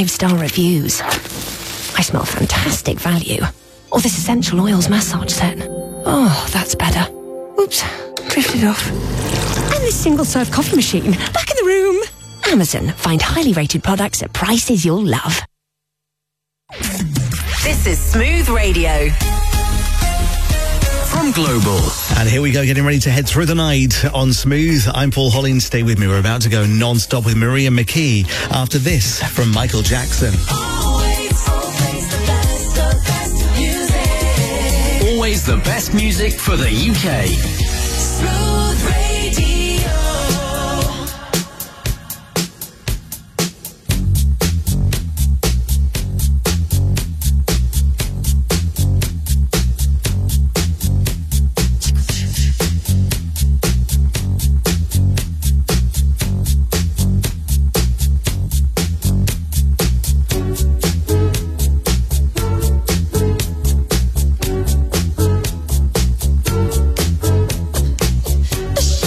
5-star reviews. I smell fantastic value. Or this essential oils massage set. Oh, that's better. Oops, drifted off. And this single-serve coffee machine, back in the room. Amazon, find highly rated products at prices you'll love. This is Smooth Radio. From Global. And here we go, getting ready to head through the night on Smooth. I'm Paul Hollins. Stay with me. We're about to go non-stop with Maria McKee after this from Michael Jackson. Always the best music for the UK. Smooth Radio. The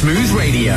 Smooth Radio.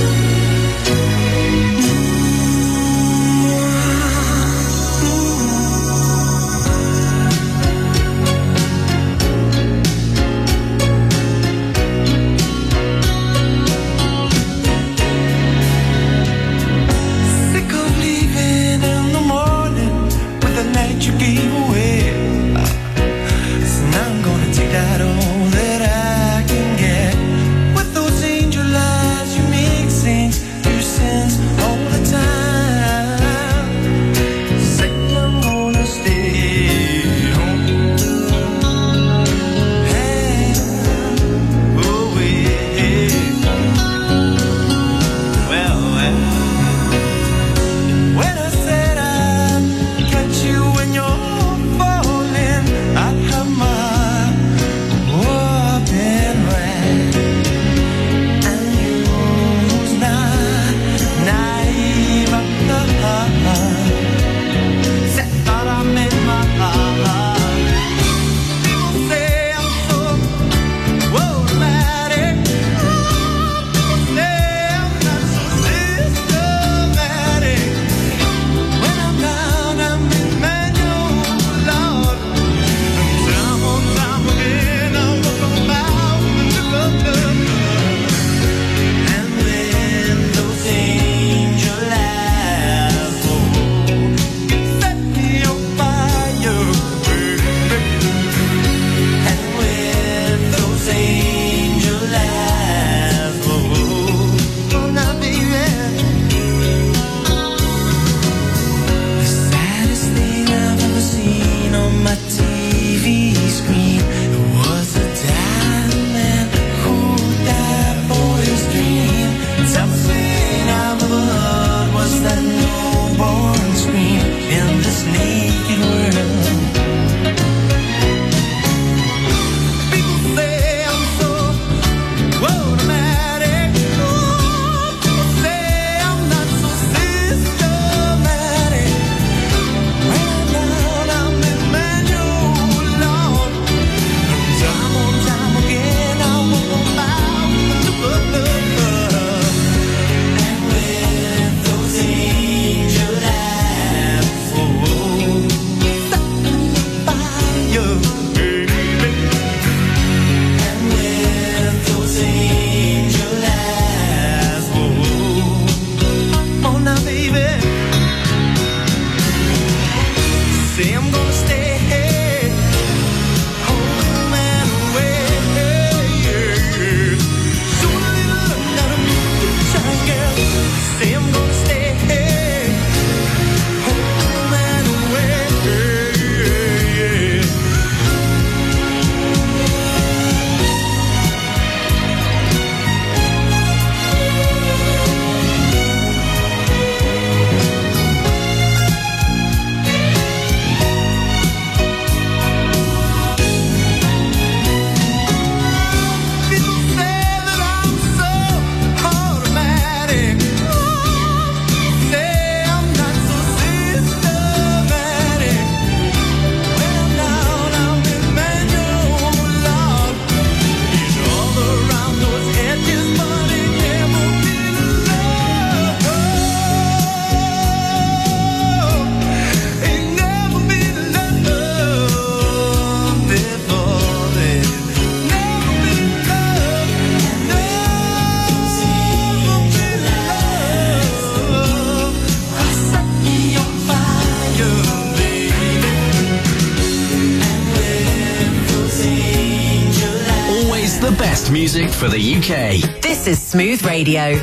Music for the UK. This is Smooth Radio.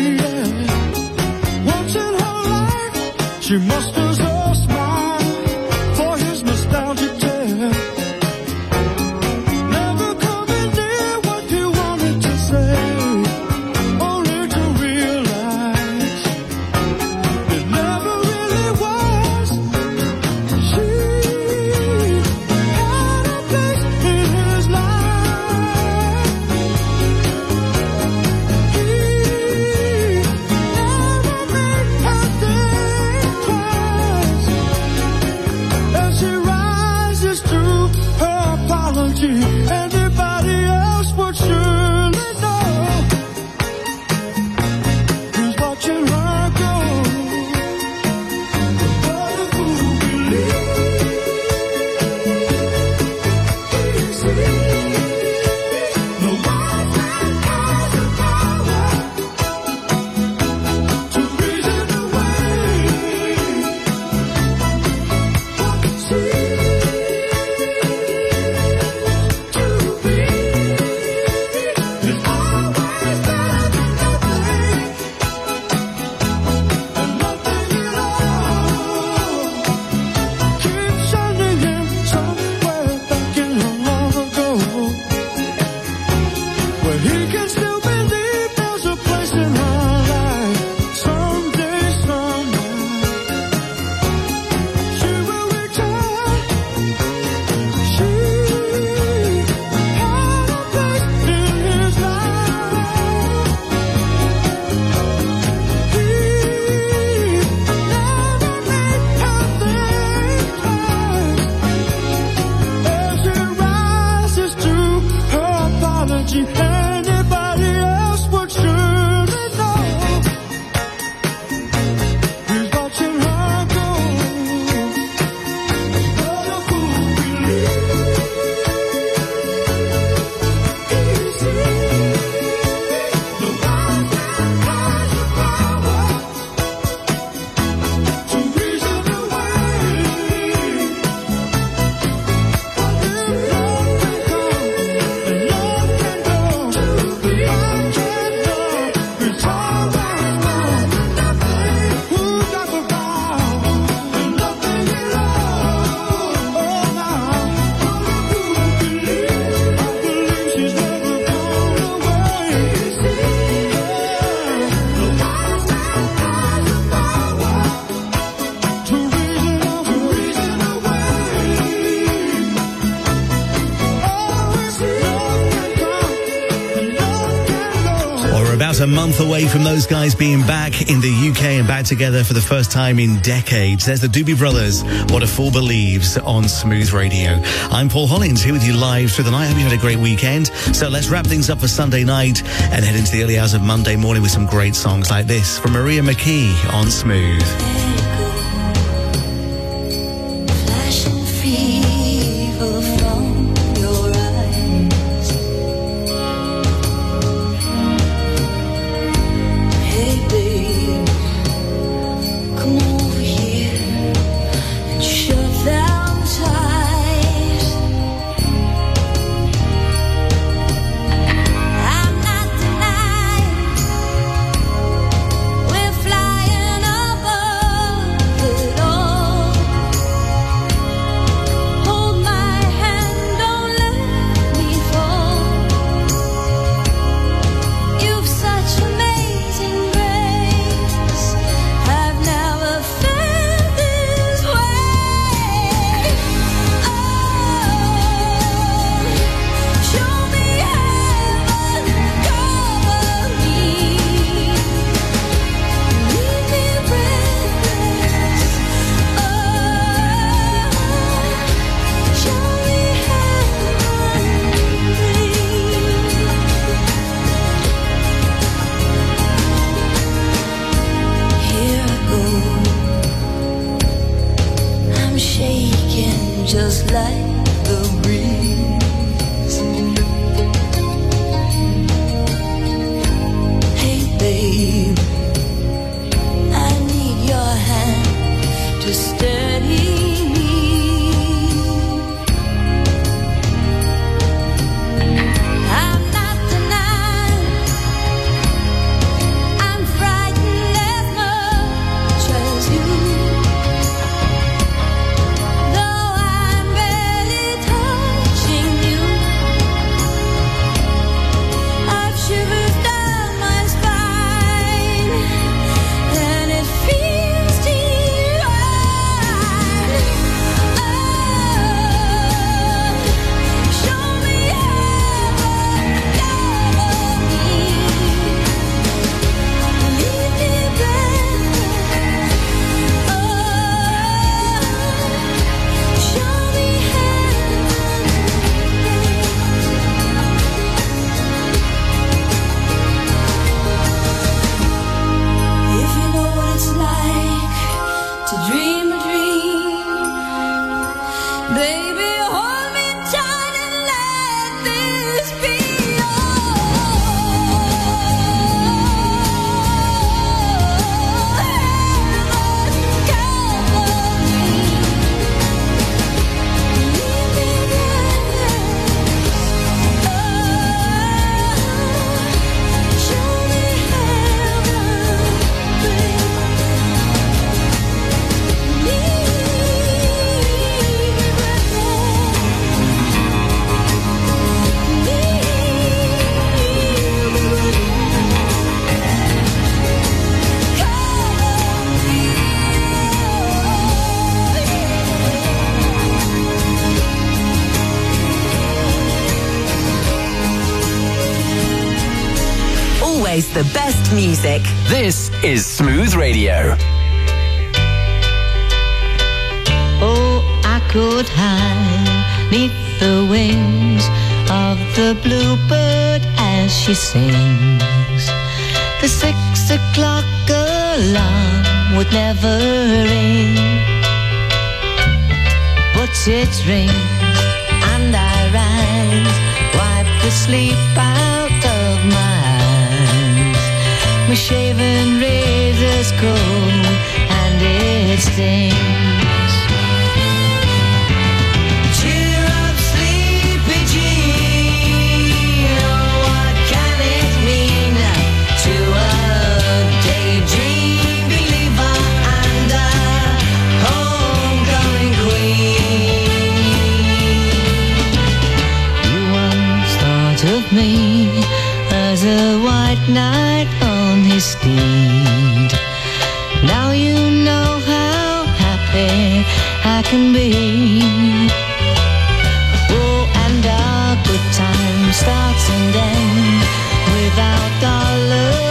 She musters a smile. About a month away from those guys being back in the UK and back together for the first time in decades. There's the Doobie Brothers, What a Fool Believes, on Smooth Radio. I'm Paul Hollins, here with you live through the night. I hope you had a great weekend. So let's wrap things up for Sunday night and head into the early hours of Monday morning with some great songs like this from Maria McKee on Smooth. Flashing fever from your eyes. Hey babe, come over here and shut them tight. I'm not denying we're flying above it all. Hold my hand, don't let me fall. You've such amazing grace. I've never felt this way. Oh, show me heaven, cover me, leave me breathless. Oh, show me heaven, Here I go. I'm shaking just like the breeze. Hey babe, I need your hand to steady me. I'm not denying I'm frightened as much as you. Though I'm barely touching you, I've shivers down my spine, and it feels divine. Oh, show me heaven, cover me, leave me breathless. Oh, show me heaven. If you know what it's like to dream a dream, baby, hold me tight and let this be Always the best music. This is Smooth Radio. Oh, I could hide neath the wings of the bluebird as she sings. The 6 o'clock alarm would never ring, but it rings and I rise, wipe the sleep out of my eyes. My shaven razor's cold and it stings. Cheer up, sleepy Jean. Oh, what can it mean to a daydream believer and a homecoming queen? You once thought of me as a white knight on his steed. Now you know how happy I can be. Oh, and our good time starts and ends without dollar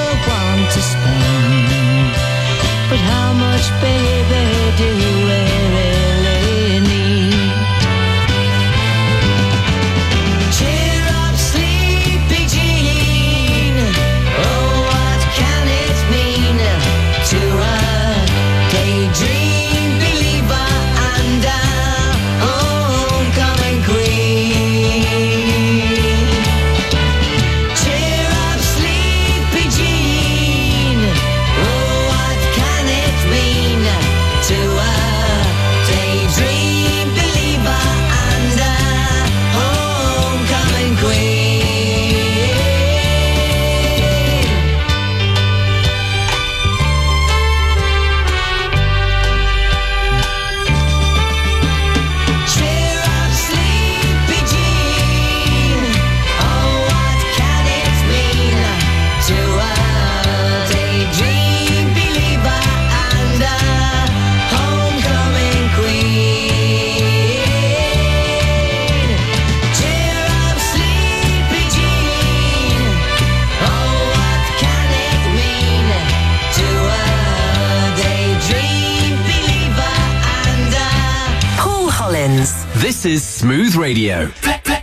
is Smooth Radio. You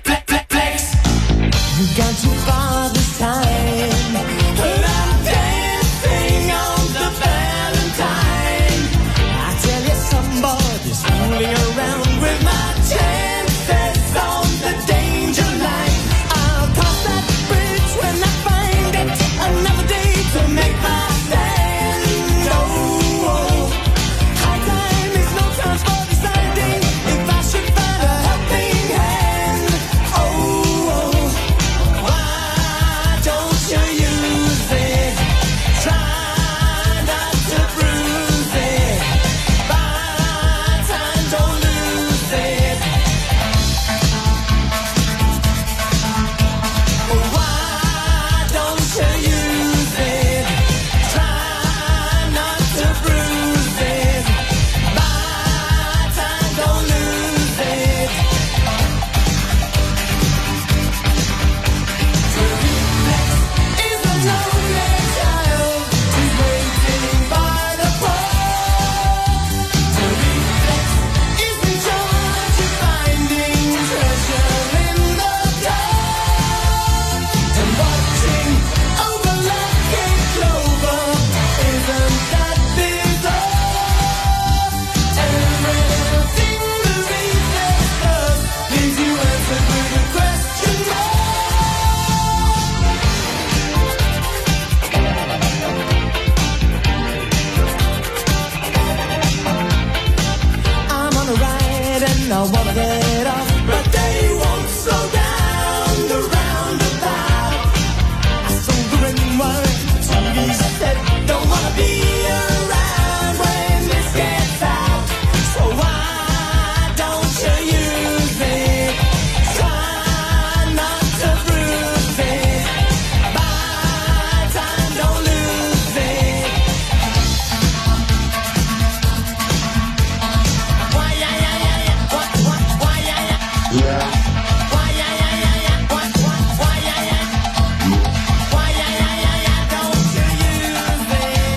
got too far this time, but I'm dancing on the Valentine. I tell you, somebody's fooling around with my chances on the danger line. I'll cross that bridge when I find it. Another day to make my stand. Oh, high time is no time for deciding if I should find a helping hand. Oh, why don't you use it? Try not to bruise it. Buy time, don't lose it. Why don't you use it? Try not to bruise it. Buy time, don't lose it. Is a lonely child who's waiting by the pole. The reflex is in charge of finding treasure in the dark. And watching over lucky clover, isn't that bizarre? Everything the reflex does leaves you answered with a question mark. I'm on a ride and I wanna get off, but they won't slow down the roundabout. I sold the ring wire, TV said, don't wanna be around when this gets out. So why don't you use it? Try not to bruise it. Buy time, don't lose it. Why, yeah, yeah, yeah, yeah. What, why, yeah, yeah. Why, yeah, yeah, yeah, yeah. What, why, yeah, yeah. Why, yeah, yeah, yeah, yeah. Don't you use it?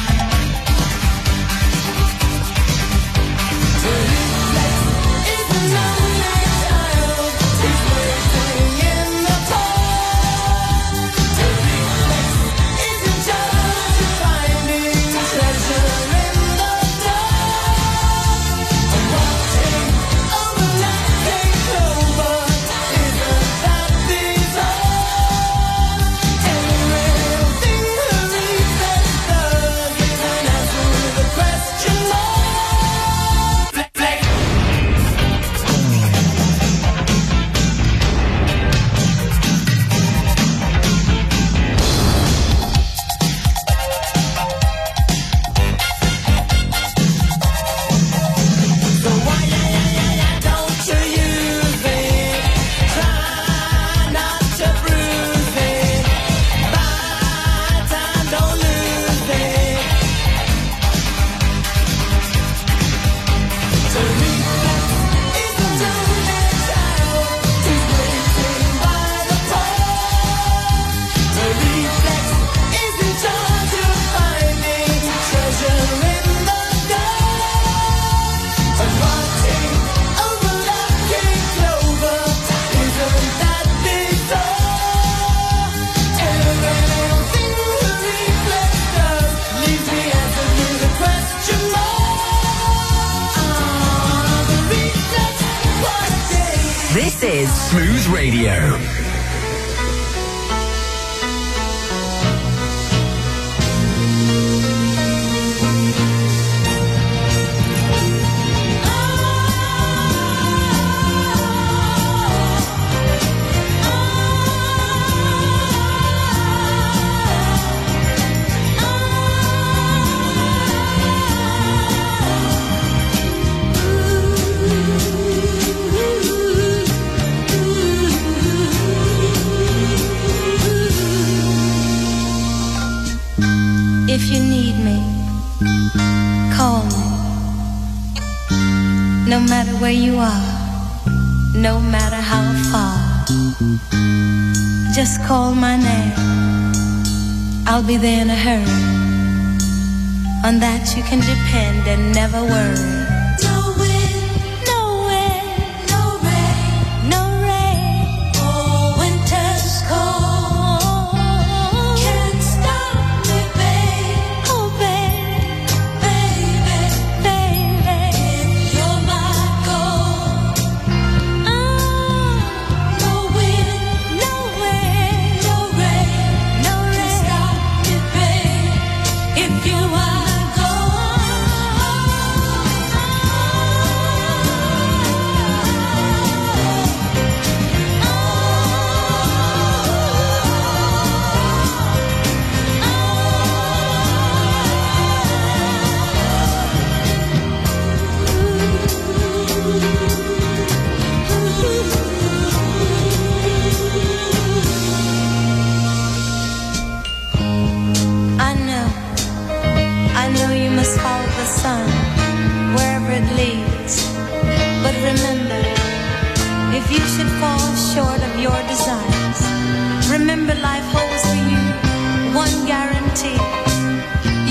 The reflex is a lonely child who's waiting in the cold. The reflex is in charge of finding treasure in the dark. And watching over lucky clover, isn't that bizarre? Everything the reflex does is an answer with a question mark. So why, yeah, yeah, yeah, yeah, don't you use it? Try not to bruise it. Buy time, don't lose it. The reflex is a lonely child who's waiting by the pole. The reflex is in charge of finding treasure in the dark. And watching over lucky clover, isn't that bizarre? Everything the reflex does leaves me answered with a question mark. The reflex, what a day. This is Smooth Radio. If you need me, call me. No matter where you are, no matter how far, just call my name. I'll be there in a hurry. On that you can depend and never worry. Nowhere, nowhere, no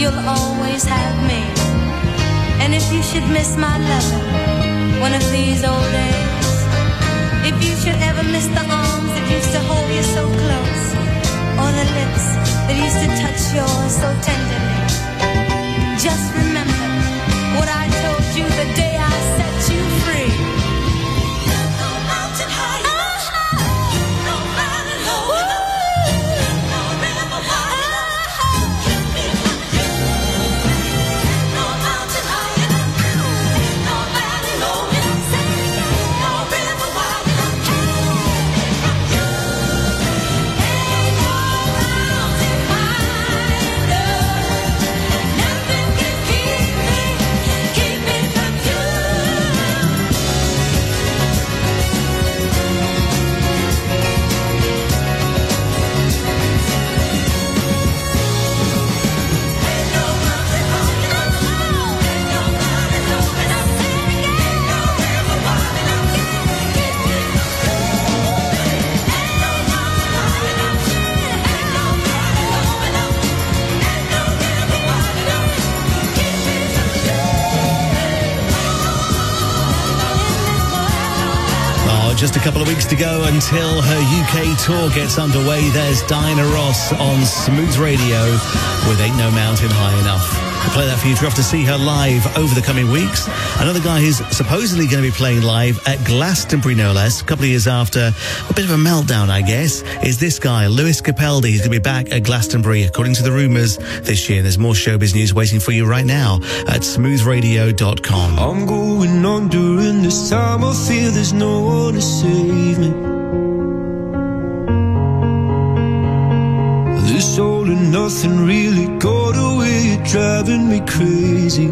you'll always have me. And if you should miss my lover one of these old days, if you should ever miss the arms that used to hold you so close, or the lips that used to touch yours so tenderly, just remember what I told you the day I set you free. No mountain high enough, no mountain low enough, no river wide enough, keep me from you. No mountain high enough, no valley low enough, no river wide enough, keep me from you. Ain't no mountain high enough, nothing can keep me from you. Ain't no mountain high enough, ain't no valley low enough, ain't no river wide enough, keep me from you. Ain't no mountain high enough, ain't no valley low enough, ain't no river wide enough, keep me from you. Oh, just a couple of weeks to go until her UK tour gets underway. There's Diana Ross on Smooth Radio with Ain't No Mountain High Enough. We'll play that for you if you're off to see her live over the coming weeks. Another guy who's supposedly going to be playing live at Glastonbury, no less, a couple of years after a bit of a meltdown, I guess, is this guy, Lewis Capaldi. He's going to be back at Glastonbury, according to the rumours, this year. There's more showbiz news waiting for you right now at smoothradio.com. I'm going on during this time. I feel there's no one to save me. This all and nothing really got away. You're driving me crazy.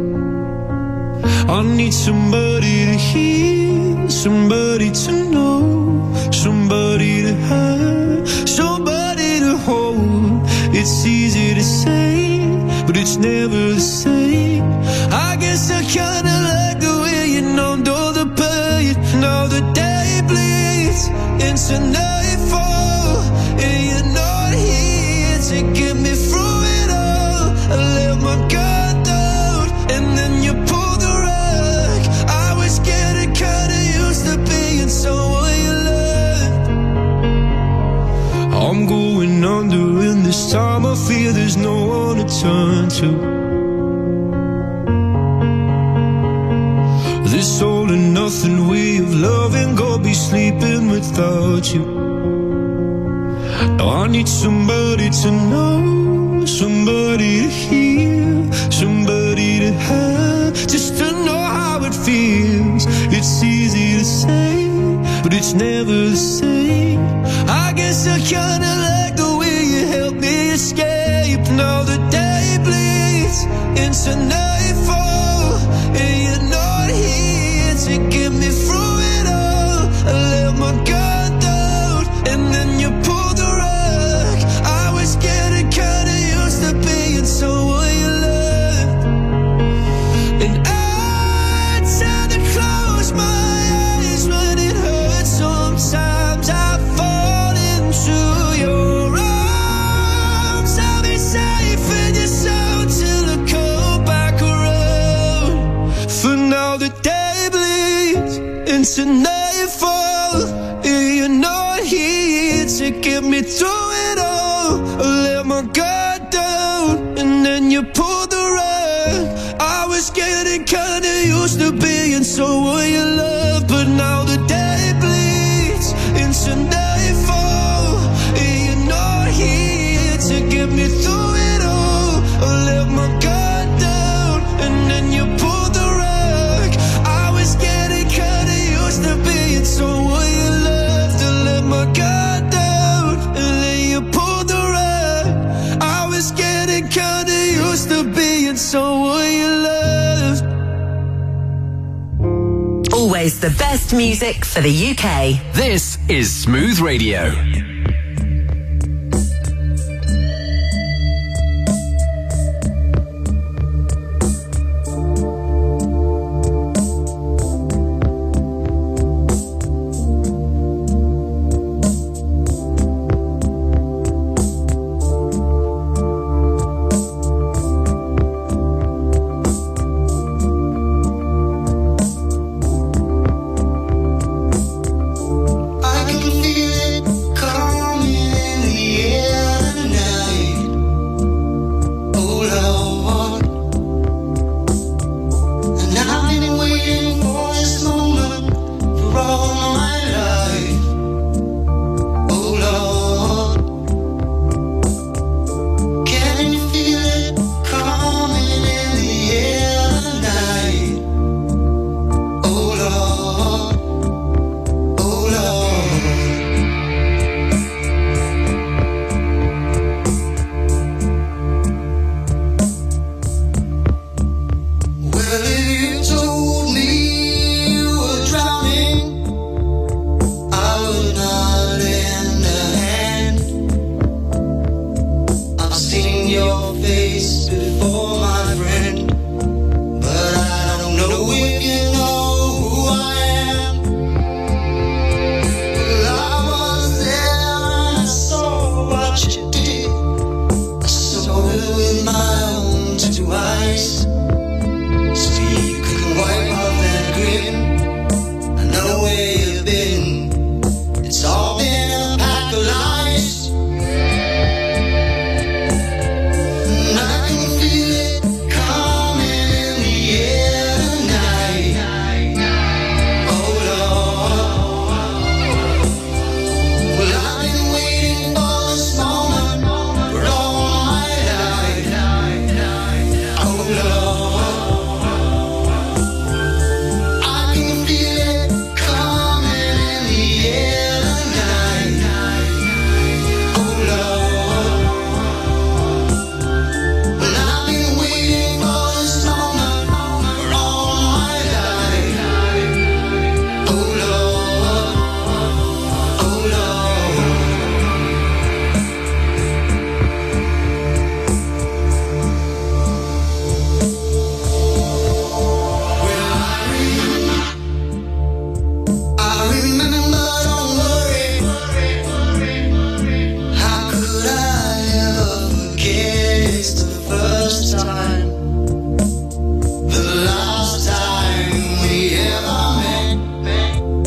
I need somebody to hear, somebody to know, somebody to have, somebody to hold. It's easy to say, but it's never the same. I guess I kinda like the way you numbed all the pain. Now the day bleeds into nightfall, and you're not here to get me through it all. I let my guard down, and then you pulled the rug. I was getting kinda used to being someone you loved. I'm going under, and this time I feel there's no one to turn to. This all and nothing way of loving, go be sleeping without you. Now I need somebody to know, somebody to hear, somebody to have, just to know how it feels. It's easy to say, but it's never the same. I guess I kinda like the way you help me escape. Now the day bleeds into nightfall, and you're not here to get me through it all. I let my guard down, and then you pulled the rug. I was getting kinda used to being someone you loved. And I tend to close my eyes when it hurts. Sometimes I fall into your arms. I'll be safe in your soul till I come back around. For now the day bleeds into nightfall, and you're not here to get me through it all. I let my guard down, and then you pulled the rug. I was getting kinda used to being someone you love, but now the day bleeds into nightfall, and you're not here to get me through it all. I let my guard down, and then you pulled the rug. I was getting kinda used to being someone you loved. I let my guard down, and then you pulled the rug. I was getting kinda used to being someone you loved. Always the best music for the UK. This is Smooth Radio. face before my friend, but I don't know if you know who I am. I was there and I saw what you did. I saw it with my own two eyes, so you can wipe off that grin. I know where you've been. It's all been a pack of lies. And I can feel it coming in the air tonight. Oh Lord. Well, I've been waiting for this moment for all my life. Oh Lord. I can feel it coming in the air tonight. Oh Lord. Well, I've been waiting for this moment for all my life. Oh Lord. Oh Lord. I remember, don't worry. How could I ever forget? It's the first time, the last time we ever met.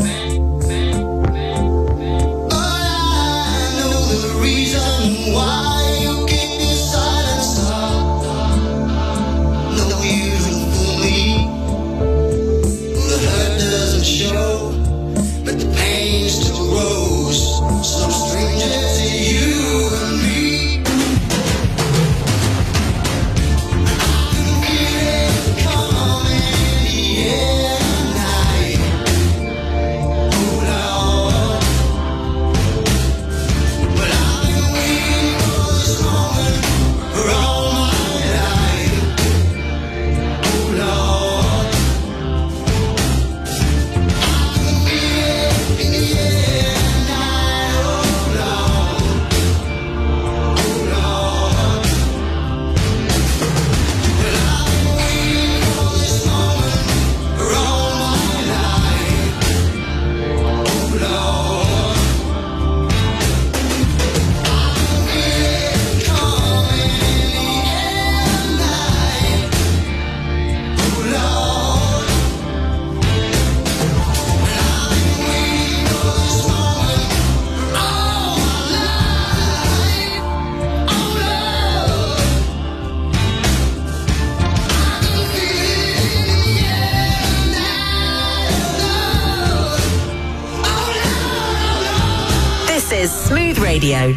But I know the reason why you keep your silence up. No, you don't fool me. The hurt doesn't show, but the pain still grows. So strangers to you and me. I can feel it coming in the air tonight. Oh Lord. But I've been waiting for this moment for all my life. Oh Lord. I can feel it in the air tonight. Oh Lord. Oh Lord. Well, I've been waiting for this moment for all my life. Oh Lord. I can feel it coming in the air tonight. Oh Lord. Well, I've been waiting for this moment for all my life. Oh Lord. I can feel it in the air tonight. Oh Lord. This is Smooth Radio.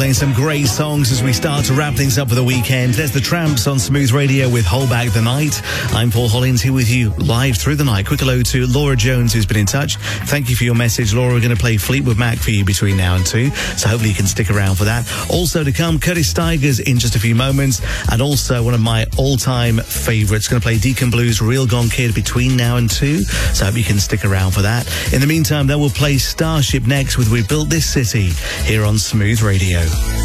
playing some great songs as we start to wrap things up for the weekend. There's the Tramps on Smooth Radio with Hold Back the Night. I'm Paul Hollins here with you live through the night. Quick hello to Laura Jones, who's been in touch. Thank you for your message, Laura. We're going to play Fleetwood Mac for you between now and 2, so hopefully you can stick around for that. Also to come, Curtis Stigers in just a few moments, and also one of my all-time favourites, going to play Deacon Blues' Real Gone Kid between now and 2, so I hope you can stick around for that. In the meantime, then we'll play Starship next with We Built This City here on Smooth Radio.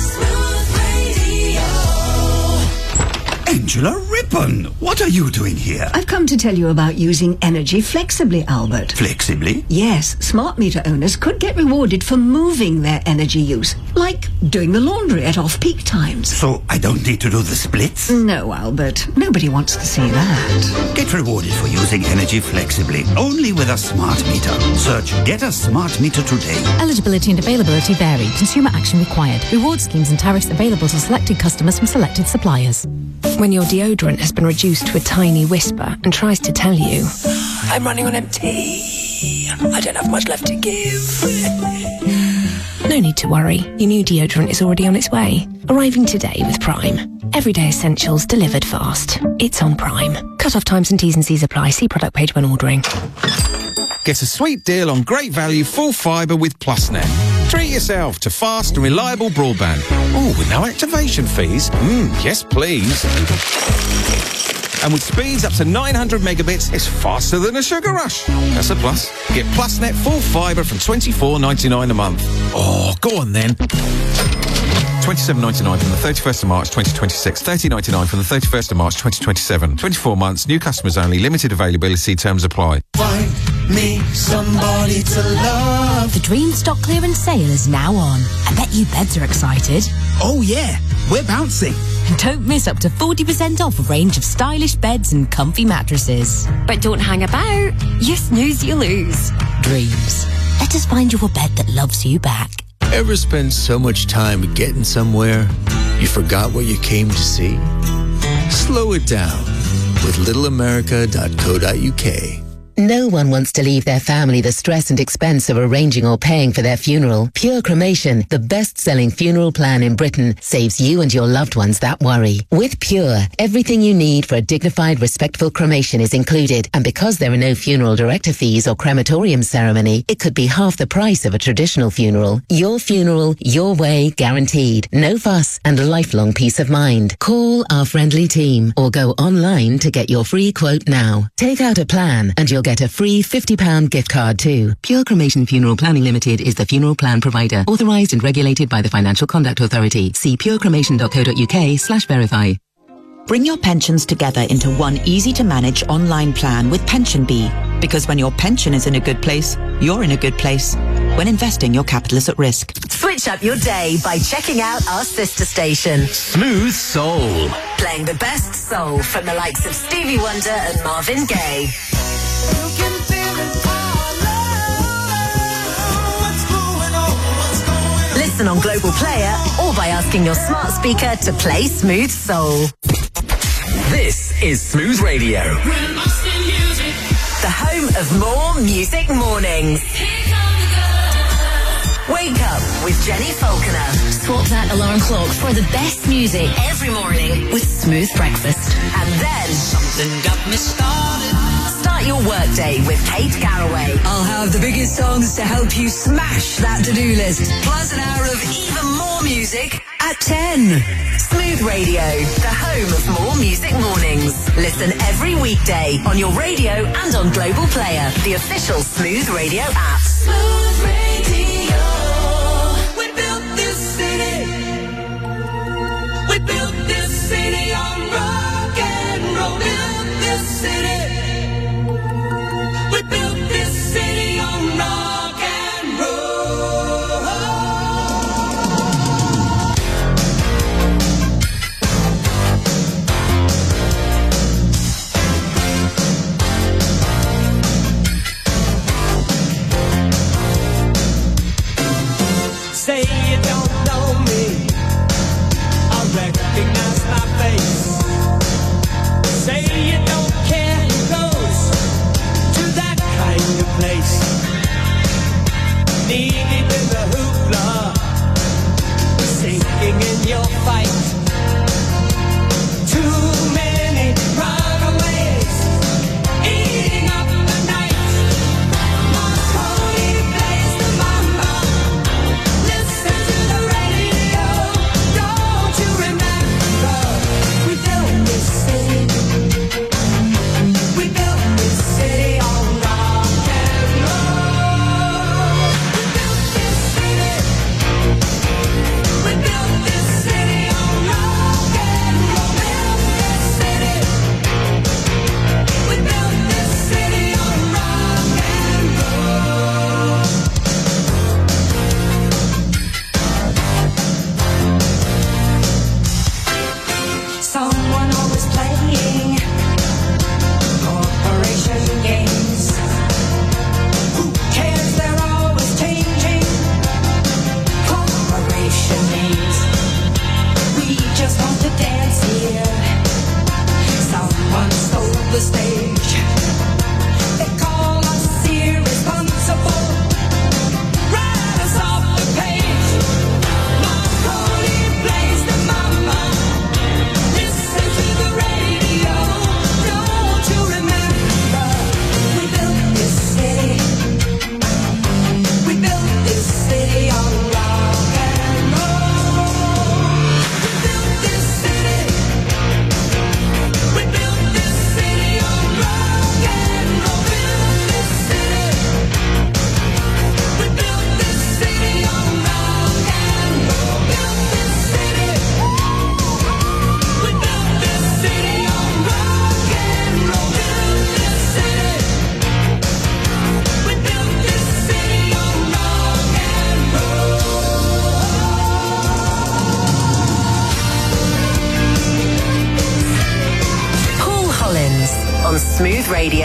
Angela Rippon, what are you doing here? I've come to tell you about using energy flexibly, Albert. Flexibly? Yes, smart meter owners could get rewarded for moving their energy use, like doing the laundry at off-peak times. So I don't need to do the splits? No, Albert. Nobody wants to see that. Get rewarded for using energy flexibly, only with a smart meter. Search Get a Smart Meter today. Eligibility and availability vary. Consumer action required. Reward schemes and tariffs available to selected customers from selected suppliers. When your deodorant has been reduced to a tiny whisper and tries to tell you, I'm running on empty, I don't have much left to give. No need to worry. Your new deodorant is already on its way. Arriving today with Prime. Everyday essentials delivered fast. It's on Prime. Cut-off times and T's and C's apply. See product page when ordering. Get a sweet deal on great value full fibre with PlusNet. Treat yourself to fast and reliable broadband. Oh, with no activation fees? Yes, please. And with speeds up to 900 megabits, it's faster than a sugar rush. That's a plus. Get PlusNet full fibre from $24.99 a month. Oh, go on then. $27.99 from the 31st of March 2026, $30.99 from the 31st of March 2027. 24 months, new customers only, limited availability, terms apply. Find me somebody to love. The Dream Stock Clearance sale is now on. I bet you beds are excited. Oh yeah, we're bouncing. And don't miss up to 40% off a range of stylish beds and comfy mattresses. But don't hang about. You snooze, you lose. Dreams. Let us find you a bed that loves you back. Ever spend so much time getting somewhere, you forgot what you came to see? Slow it down with littleamerica.co.uk. No one wants to leave their family the stress and expense of arranging or paying for their funeral. Pure Cremation, the best-selling funeral plan in Britain, saves you and your loved ones that worry. With Pure, everything you need for a dignified, respectful cremation is included. And because there are no funeral director fees or crematorium ceremony, it could be half the price of a traditional funeral. Your funeral, your way, guaranteed. No fuss and lifelong peace of mind. Call our friendly team or go online to get your free quote now. Take out a plan and you'll get a free £50 gift card too. Pure Cremation Funeral Planning Limited is the funeral plan provider, authorised and regulated by the Financial Conduct Authority. See purecremation.co.uk/verify. Bring your pensions together into one easy-to-manage online plan with PensionBee. Because when your pension is in a good place, you're in a good place. When investing, your capital is at risk. Switch up your day by checking out our sister station, Smooth Soul. Playing the best soul from the likes of Stevie Wonder and Marvin Gaye. Listen on Global Player or by asking your smart speaker to play Smooth Soul. This is Smooth Radio. The home of more music mornings. Wake up with Jenny Falconer. Swap that alarm clock for the best music every morning with Smooth Breakfast. And then something got me started. Start your workday with Kate Garraway. I'll have the biggest songs to help you smash that to-do list. Plus an hour of even more music at 10. Smooth Radio, the home of more music mornings. Listen every weekday on your radio and on Global Player, the official Smooth Radio app. Smooth Radio. We built this city. We built this city on rock and roll. Built this city. We built this city on rock and roll. Say you don't know me, I recognize my face. Say you don't care who on Smooth Radio.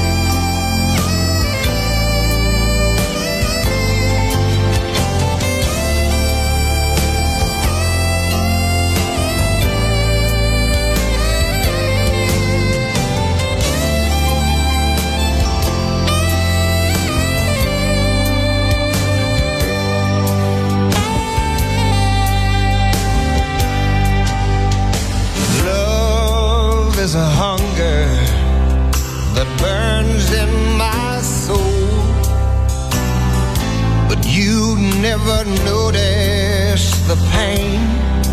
There's a hunger that burns in my soul, but you never notice the pain.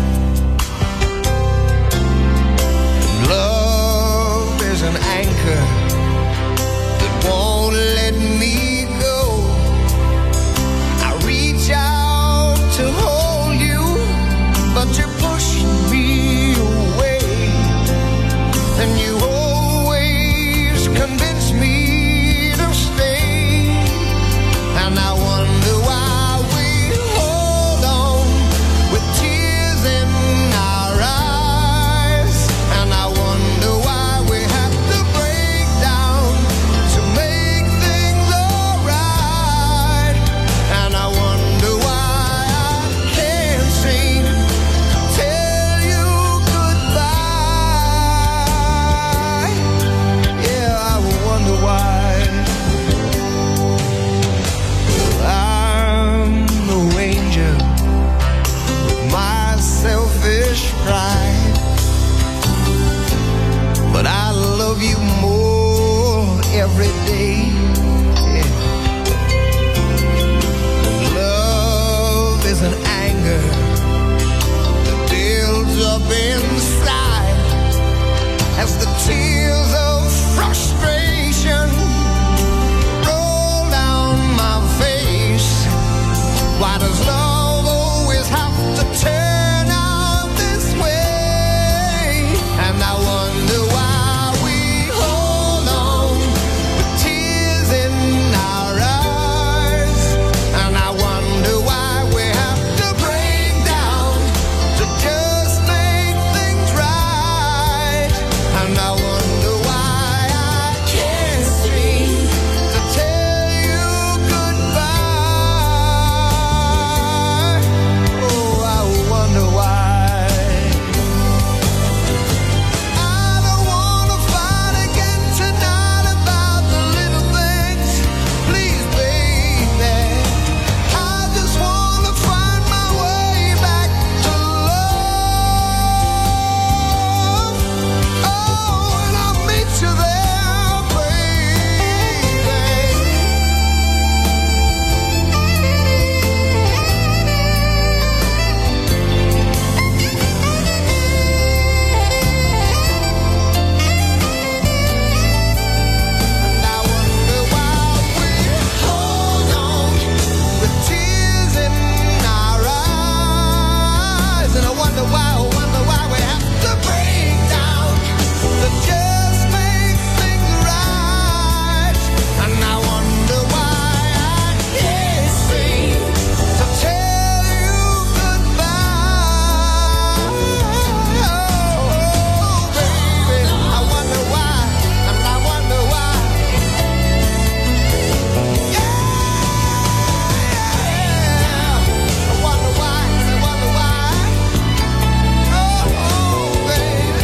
Love is an anchor that won't let me go. I reach out to hold you, but you're pushing me away. And you always convince me to stay. And I wonder why we hold on with tears in our eyes. And I wonder why we have to break down to make things alright. And I wonder why I can't seem to tell you goodbye. Why I'm no angel with my selfish pride, but I love you more every day. Yeah. Love is an anger that builds up inside as the tears of frustration roll down my face. Why does love always have to turn out this way? And I wonder why we hold on with tears in our eyes. And I wonder why we have to break down to just make things right. And I wonder why I can't seem to tell you goodbye. Oh, I wonder why. I don't want to fight again tonight about the little things. Please, baby, I just want to find my way back to love. Oh, and I'll meet you there, baby. And I wonder why we hold on with tears in our eyes. And I wonder why we have to break down to just make things right. And I wonder why I can't seem to tell you goodbye. Oh, baby, I wonder why, and I wonder why. Yeah, I wonder why, and I wonder why. Oh, baby.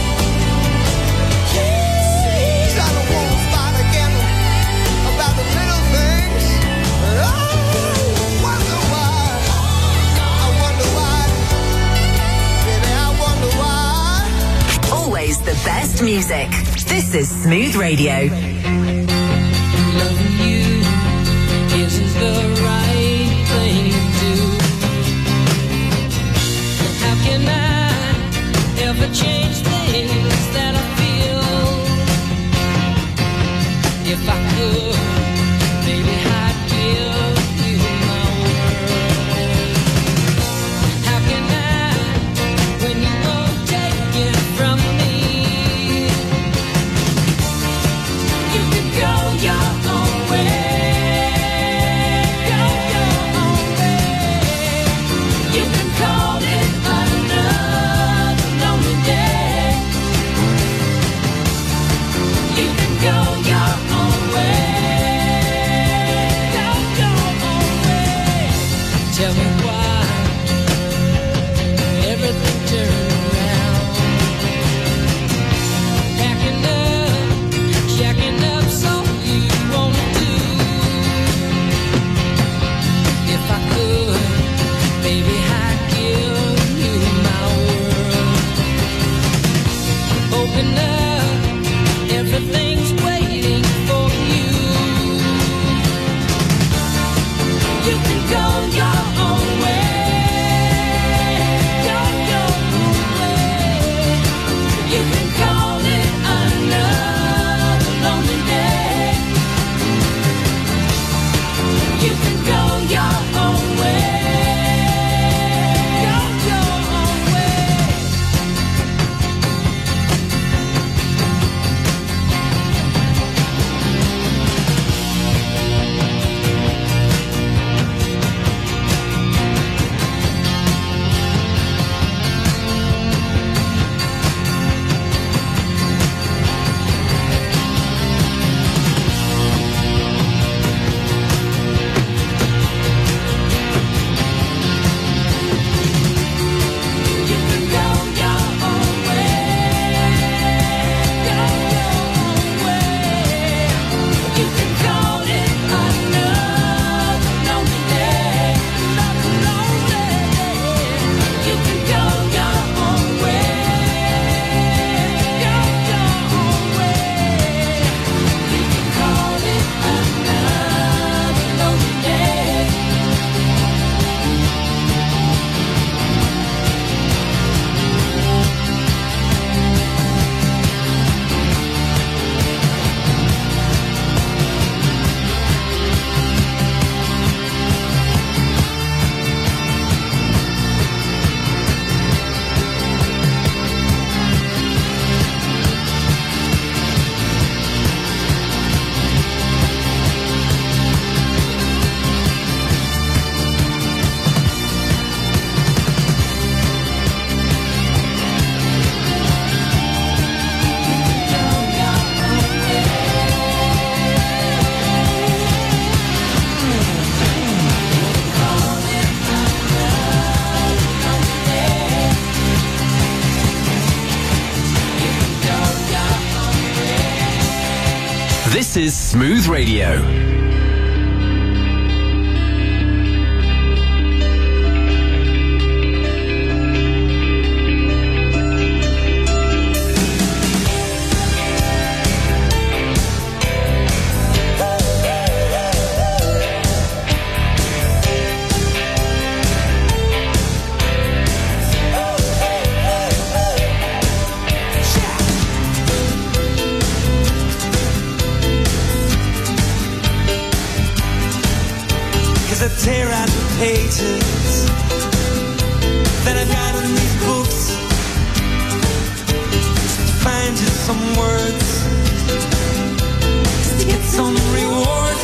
Jeez, I don't want to fight again about the little things. Oh, wonder why. I wonder why. Baby, I wonder why. Always the best music. This is Smooth Radio. Loving you isn't the right thing to do. How can I ever change things that I feel? If I could, maybe I'd give you my word. How can I, when you won't take it from me? You can go your own way. Go This is Smooth Radio. I tear out the pages that I've got in these books to find just some words to get some reward,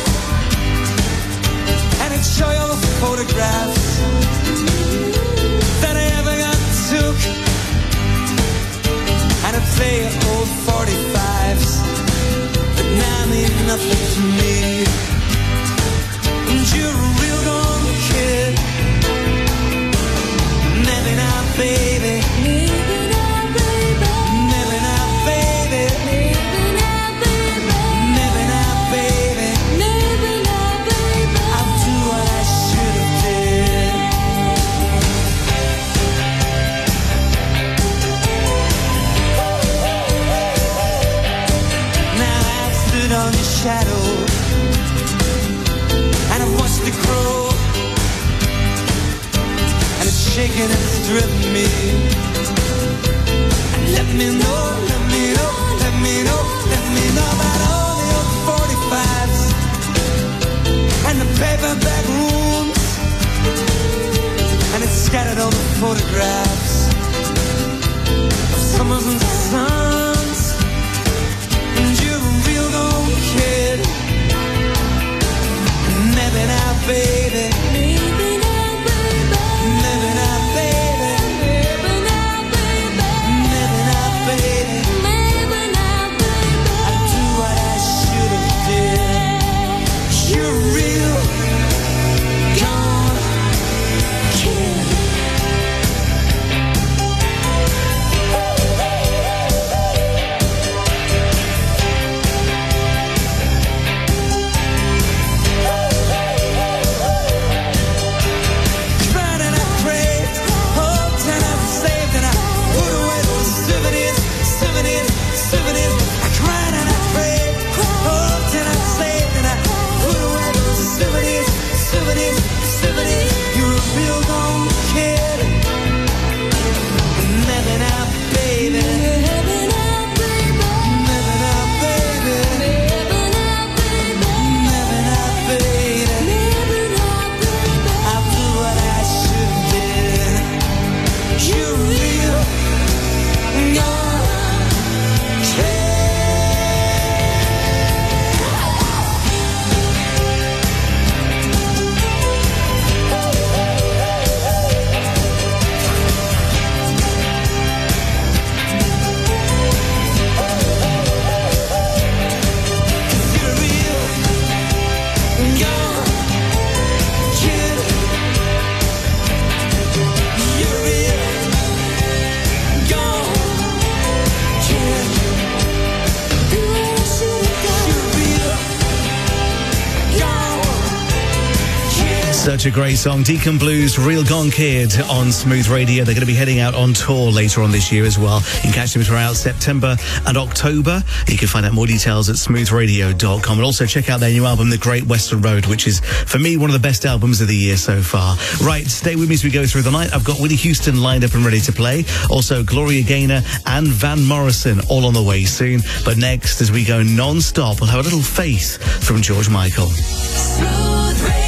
and I'd show you all the photographs that I ever got took, and I'd play old 45s that now mean nothing to me. And you're a real gone kid. Maybe not, baby. Maybe not, baby. Maybe not, baby. Maybe not, baby. Maybe not, baby. Maybe not, baby. I'll do what I should have did. Now I've stood on your shadow, and I've watched it grow, and it's shaken and it's driven me. And let me know, let me know, let me know, let me know about all the old 45s and the paperback rooms, and it's scattered all the photographs of summers and suns. And you're a real old kid. Maybe not, baby. Maybe not, baby. Maybe not, baby. Maybe not, baby. Maybe not, baby. Maybe not, baby. I'll do what I should have did. You're a real gone kid. Such a great song. Deacon Blues, Real Gone Kid on Smooth Radio. They're going to be heading out on tour later on this year as well. You can catch them throughout September and October. You can find out more details at smoothradio.com. And also check out their new album, The Great Western Road, which is, for me, one of the best albums of the year so far. Right, stay with me as we go through the night. I've got Whitney Houston lined up and ready to play. Also, Gloria Gaynor and Van Morrison all on the way soon. But next, as we go non-stop, we'll have a little Faith from George Michael. Smooth Radio.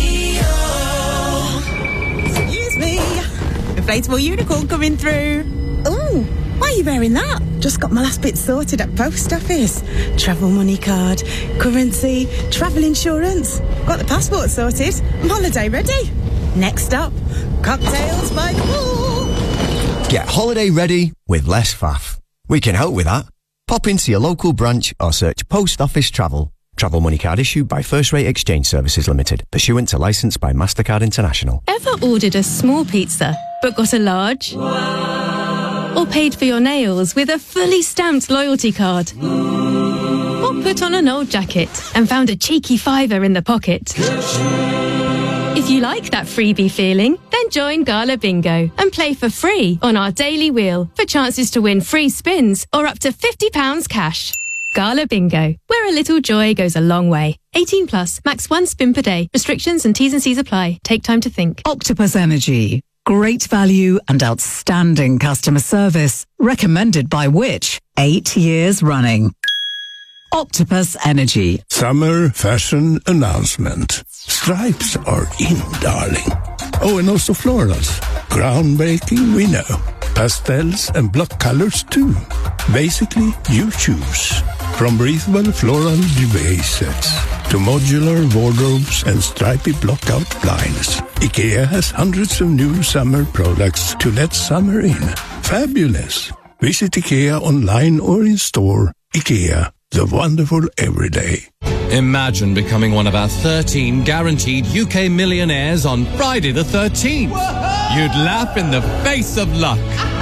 Excuse me. Inflatable unicorn coming through. Ooh, why are you wearing that? Just got my last bit sorted at post office. Travel money card, currency, travel insurance. Got the passport sorted. I'm holiday ready. Next up, cocktails by the pool. Get holiday ready with less faff. We can help with that. Pop into your local branch or search Post Office Travel. Travel money card issued by First Rate Exchange Services Limited, pursuant to licence by MasterCard International. Ever ordered a small pizza but got a large? Or paid for your nails with a fully stamped loyalty card? Or put on an old jacket and found a cheeky fiver in the pocket? If you like that freebie feeling, then join Gala Bingo and play for free on our daily wheel for chances to win free spins or up to £50 cash. Gala Bingo, where a little joy goes a long way. 18 plus, max 1 spin per day. Restrictions and T's and C's apply. Take time to think. Octopus Energy. Great value and outstanding customer service. Recommended by which? 8 years running. Octopus Energy. Summer fashion announcement. Stripes are in, darling. Oh, and also florals. Groundbreaking, we know. Pastels and block colors too. Basically, you choose. From breathable floral duvet sets to modular wardrobes and stripy block-out blinds, IKEA has hundreds of new summer products to let summer in. Fabulous! Visit IKEA online or in store. IKEA, the wonderful everyday. Imagine becoming one of our 13 guaranteed UK millionaires on Friday the 13th. You'd laugh in the face of luck.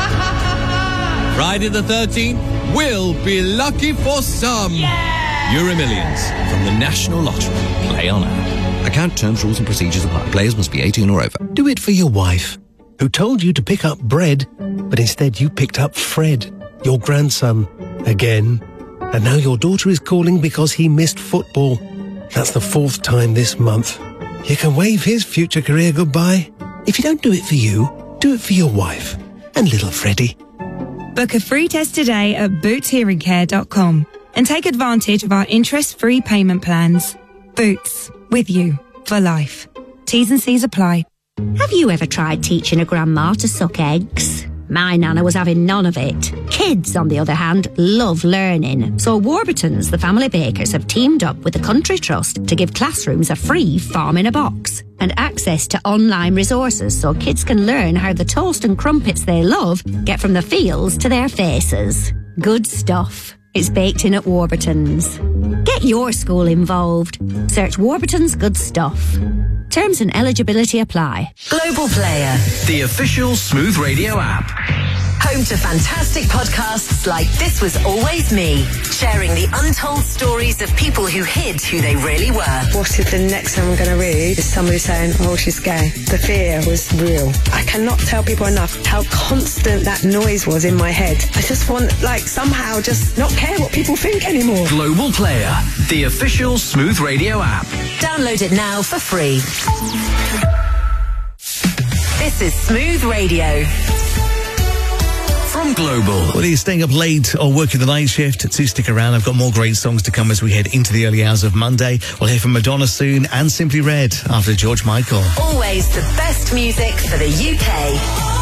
Friday the 13th will be lucky for some. Euro Millions from the National Lottery. Play on app. Account terms, rules and procedures apply. Players must be 18 or over. Do it for your wife, who told you to pick up bread, but instead you picked up Fred, your grandson, again. And now your daughter is calling because he missed football. That's the 4th time this month. You can wave his future career goodbye. If you don't do it for you, do it for your wife and little Freddie. Book a free test today at bootshearingcare.com and take advantage of our interest-free payment plans. Boots, with you for life. T's and C's apply. Have you ever tried teaching a grandma to suck eggs? My nana was having none of it. Kids, on the other hand, love learning. So Warburton's, the family bakers, have teamed up with the Country Trust to give classrooms a free farm in a box and access to online resources so kids can learn how the toast and crumpets they love get from the fields to their faces. Good stuff. It's baked in at Warburton's. Get your school involved. Search Warburton's Good Stuff. Terms and eligibility apply. Global Player, the official Smooth Radio app. home to fantastic podcasts like This Was Always Me, sharing the untold stories of people who hid who they really were. What if the next time I'm going to read is somebody saying, oh, she's gay? The fear was real. I cannot tell people enough how constant that noise was in my head. I just want, somehow just not care what people think anymore. Global Player, the official Smooth Radio app. Download it now for free. This is Smooth Radio. From Global. Whether you're staying up late or working the night shift, do stick around. I've got more great songs to come as we head into the early hours of Monday. We'll hear from Madonna soon and Simply Red after George Michael. Always the best music for the UK.